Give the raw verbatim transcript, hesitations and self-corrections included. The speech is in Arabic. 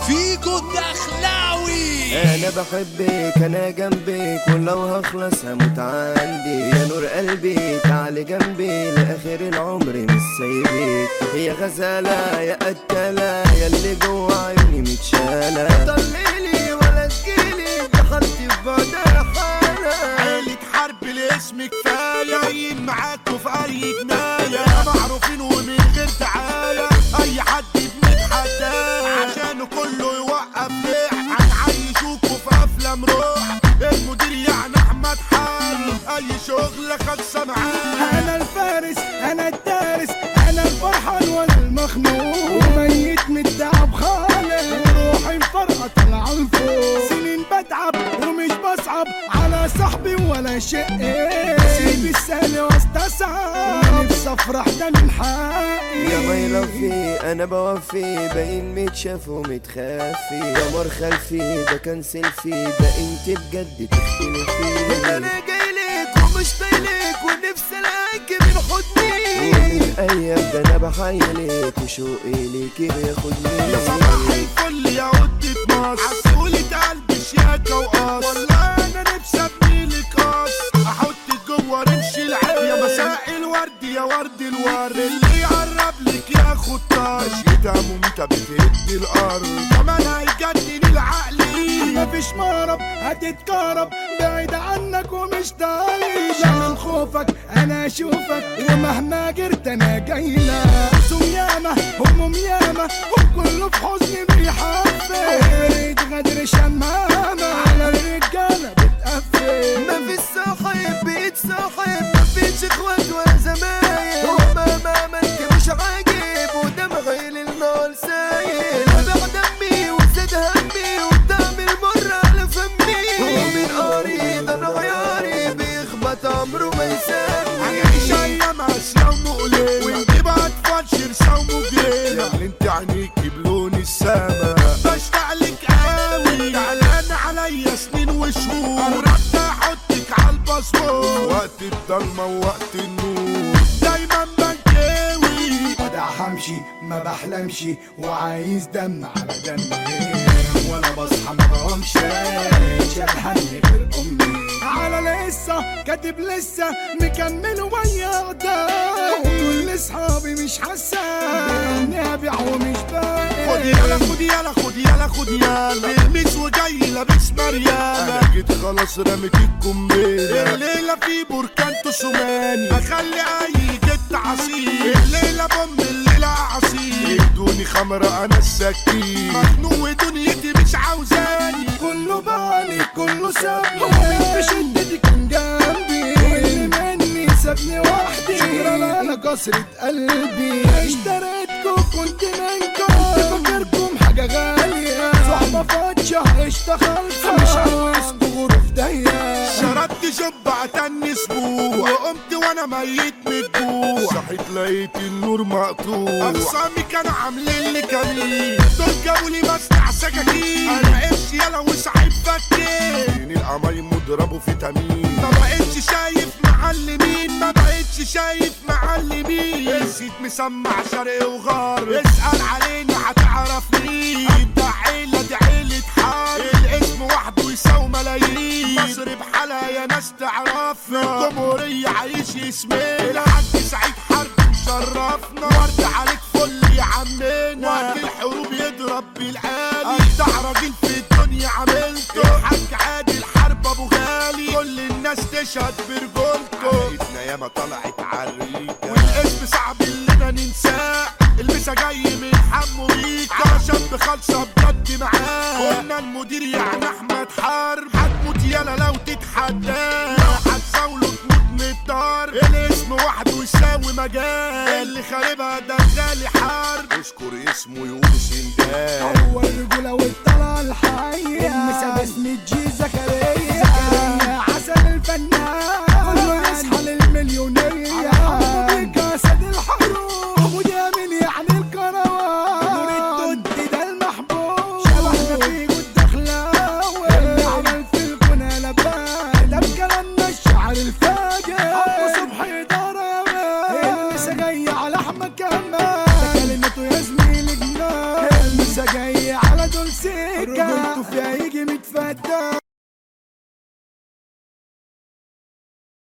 فيكو الدخلاوي. انا بحبك انا جنبك ولو هخلص هموت عندي يا نور قلبي تعالي جنبي لاخر العمر مش سايبك يا غزاله يا قتاله يا اللي جوا عيوني متشاله طليلي ولا تجيلي دخلتي في بعدها حاله عيلة حرب الاسم كفايه جايين معاكوا في اي جنايه معروفين ومن غير دعايه اي حد بنتحداه عشانه كله يوقف ليه هنعيشوكوا في افلام روح المدير يعني احمد حارب اي شغل خلصه معاه. انا الفارس انا الدارس انا الفرحان والمخنوق وميت متعب خالص وروحي مفرقه طالعه لفوق سنين بتعب ومش بصعب على صاحبي ولا شيء سيب السهل واستسعى نفسي افرح ده من حقي يا مايلة في انا بوفي باين متشاف ومتخفي قمر خلفي ده كان سيلفي ده انت بجد تختلفي انا جايلك ومش طايلك ونفسي الاقيك من حضني ومن ايام ده انا بحيلك وشوقي ليكي بياخدني يا صباح الفل يا ودة مصر عسولة قلبي شياكة وقص والله انا نفسي ابنيلك قص احطك جوه رمش العين يا مساء الورد يا ورد الورد اللي يقرب لك ياخد طار مشيتها ممتع بتهدي الارض كمان هيجنن العقل مفيش مرض هتتكرب بعيد عنك ومش تعيش من خوفك انا اشوفك ومهما جرت انا جايلك سم ياما هموم ياما وكله في حزني بيحفل غدر شمامة على الرجالة بتقفل مفيش صاحب بيتصاحب مفيش اخوات ولا زمايل ومهما عملت مش عاجب ودمعي للنار سايل وبع دمي وزاد همي وطعم المر على فمي ومن قريب انا عياري بيخبط عمره ما يسامي هنعيش ايام قاسية ومقلقة ونجيب اطفال شرسة ومجرمة انت عينيكي بلون السما بشتاق لك قوي تعلان عليا سنين وشهور قربت احطك عالباسبور وقت الضلمة ووقت النور دايما بنكوي بدع همشي ما بحلمش وعايز دم على دمي ولا بصحى ما بقومش شال همي غير امي على لسه كاتب لسه مكمل ويا ده وكل اصحابي مش حاسه نابع ومش باقي خد يالا خد يالا خد يالا خد يالا بلمس وجاي لابس مريالة انا جيت خلاص رميت القنبلة الليلة في بركان تسوماني اخلي اي جت عصير الليلة بوم الليلة عصير ادوني خمرة انا السكين مخنوق دنيتي مش عاوزاني كله بالي كله سابني ومن في شدتي كان جنبي واللي مني سابني وحدي شكرا انا كسرة قلبي اشتريتكم كنت منكم كنت فاكركم حاجة غالية صحبة فاتشة اشتغلت مش عاوزكوا غرف ضيقة شربت جب عتني اسبوع وقمت وانا ميت مدبوع صحيت لقيت النور مقطوع اقسامي كانوا عاملين لي كمين دول جابوا لي مصنع سكاكين انا قرش يالا وصعيب فكين القمايم مضربه فيتامين ما بقتش شايف معلمين ما بقتش شايف معلمين السيد مسمع شرق وغرب اسأل علينا هتعرف مين ده عيلة دي عيلة حرب الاسم وحده يساوي ملايين مصر بحالها يا ناس تعرفنا الجمهورية عايش اسمنا الحاج سعيد حرب مشرفنا ورد عليك فل يا عمنا وقت الحروب يضرب بالآلي اجدع راجل في الدنيا عملته الحاج عادل حرب ابو غالي كل الناس تشهد برجولته عيلتنا ياما طلعت عريكة والاسم صعب اننا ننساه المسا جاي من حمو بيكا شاب خالصة بجد معاه قلنا المدير يعني احمد حرب هتموت يالا لو تتحداه لو هتزاوله تموت من الدار الاسم وحده يساوي مجال اللي خاربها ده غالي حرب اشكر اسمه يقولوا سندان هو الرجولة والطلعة الحية المسا باسم جي زكريا زكريا عسل الفنان كله يصحى للمليونية عمو بيكا اسد الحروب وده من يعني الكروان نور الدود ده المحبوب شبحنا فيه والدخلاوي اللي عمل في الكون لبان ده بكلامنا الشعر الفاجر عمو صبحي دار يا مان المسا جاي على احمد كمان ده كلمته يا زميلي جنان المسا جاي على دول السكة رجولته فيها يجي متفتح